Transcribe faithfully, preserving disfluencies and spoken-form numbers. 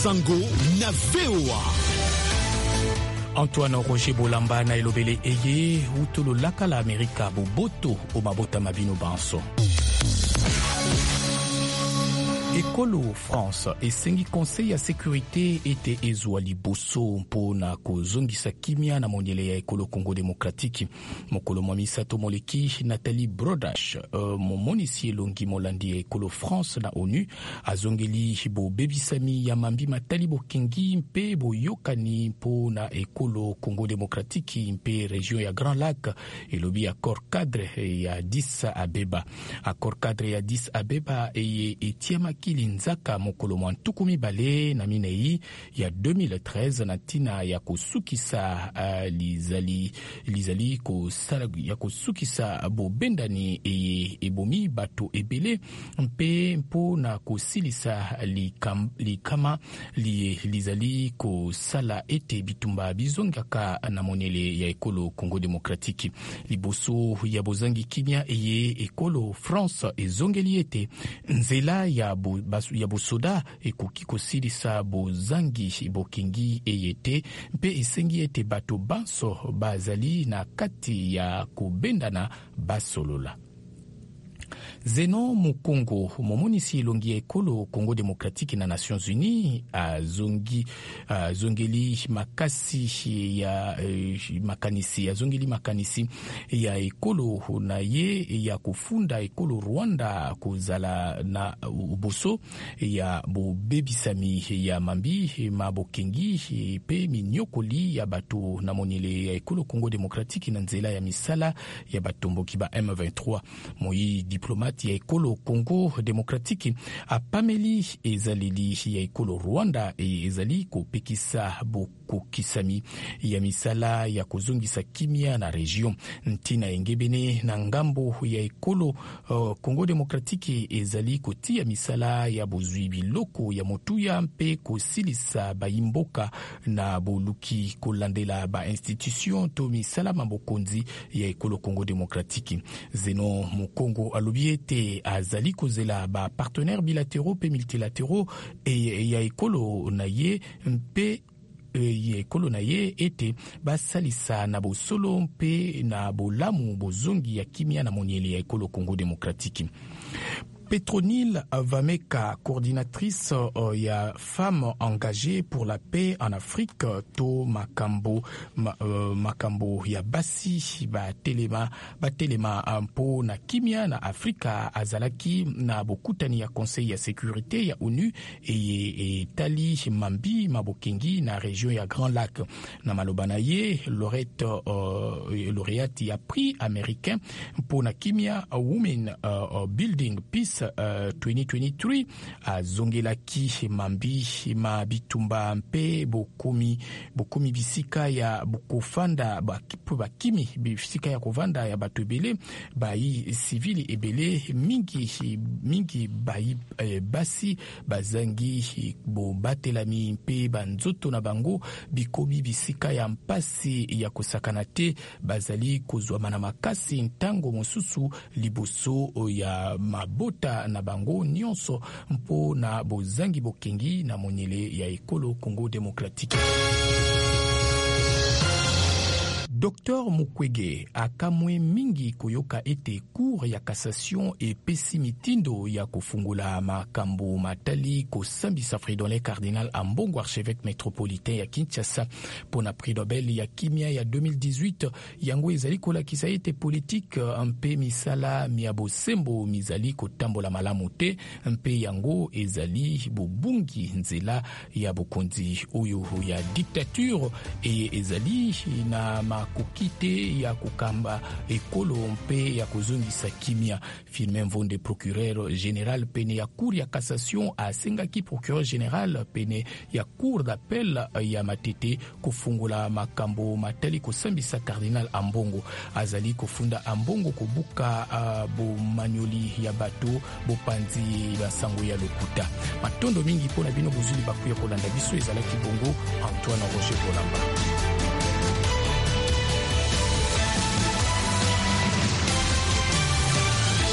Sango na V O A. Antoine Roger Bolamba na elobele eye utolo lakala Amerika boboto o mabota mabino banso. Ekolo France esengi conseil ya sécurité ete ezwa liboso mpona kozongisa kimia na monyele ya ekolo Congo démocratique. Mokolo mwa misato moleki Nathalie Brodash uh, momonisi elongi molandi ya ekolo France na ONU azongeli bo bebisami ya mambi matali bokengi mpe boyokani mpona ekolo Congo démocratique mpe région ya Grand Lac elobi accord cadre ya Addis Abeba. Accord cadre ya Addis Abeba eye etiama Nzaka mokolo mwa ntuku mibale na minei ya deux mille treize na tina ya kusukisa uh, lizali lizali kosala ya kusukisa bobendani e ebomi bato ebele mpe mpo na kosilisa likam, likama li, lizali kosala ete bitumba bizongaka na monele ya ekolo Congo démocratique. Liboso ya bozangi kimia eye ekolo France ezongeli ete nzela ya bo ya bosoda ekoki kosilisa bozangi bokingi eyete mpe esengi ete bato banso bazali na kati ya kobendana basolola. Zeno Mukongo momonisi elongi ya ekolo Congo démocratique na Nations Unies azongi azongeli makasi ya uh, makanisi azongeli makanisi ya ekolo na ye ya kufunda ekolo Rwanda kozala na uboso ya bobebisami ya mambi mabokengi pe minyokoli ya bato na monele ya ekolo Congo démocratique na nzela ya misala ya batomboki ba M vingt-trois. Moi diplomate ya ekolo Congo démocratique apameli ezaleli ya ekolo Rwanda e ezali kopekisa bokokisami ya misala ya kozongisa kimia na region ntina engebene na ngambo ya ekolo uh, Congo démocratique ezali kotia misala ya bozwi biloko ya motuya mpe kosilisa baimboka na boluki kolandela ba institution to misala mabokonzi ya ekolo Congo démocratique. Zeno Mukongo alobi ete azali kozela ba partenaires bilatéraux pe multilatéraux e ya ekolo na ye mpe ye ekolo na ye ete basalisa na bosolo mpe na bolamu bozongi ya kimia na moniele ya ekolo Congo démocratique. Petronile Vameka, coordinatrice euh, ya Femmes engagées pour la paix en Afrique, to Makambo, ma, euh, Makambo ya basi ba telema ba telema mpo na kimia na Afrika azalaki na bokutani ya Conseil ya sécurité ya ONU e, e tali mambi mabokengi na région ya Grand Lac na malobana ye lauréate euh, lauréate ya prix américain mpo na kimia Women uh, Building Peace Uh, twenty twenty-three azongelaki mambi ma bitumba mpe bokomi bokomi bisika ya bokofanda bakipo bakimi bisika ya kovanda ya bato ebele bai civili ebele mingi mingi bai eh, basi bazangi bo batelami mpe banzoto na bango bikomi bisika ya mpasi ya kosakana te bazali kozwa na makasi ntango mosusu liboso ya mabota na bango nyonso mpo na bozangi bokengi na monyele ya ekolo Congo démocratique. Docteur Mukwege akamwe mingi koyoka ete cour ya cassation epesi mitindo ya kufungula makambo matali kosambisa Fridolin Cardinal Ambongo archevêque métropolitain ya Kinshasa pona prix Nobel ya kimia ya deux mille dix-huit yango ezali kolakisa ete politique mpe misala miabosembo mizali kotambola malamu te mpe yango ezali bobungi nzela ya bokonzi oyo ya dictature e ezali na ma kukite ya kukamba ekolo mpe ya kozongisa kimia. Firmin Vonde procureur général pene ya cour ya cassation asengaki procureur général pene ya cour d'appel ya Matete kufungula makambo matali kosambisa Cardinal Ambongo azali kofunda Ambongo kobuka uh, bo manyoli ya bato bo panzi basango ya lokuta matondo mingi pona bino bozuli bakuya kolanda biso ezalaki bongo Antoine Roger Bolamba.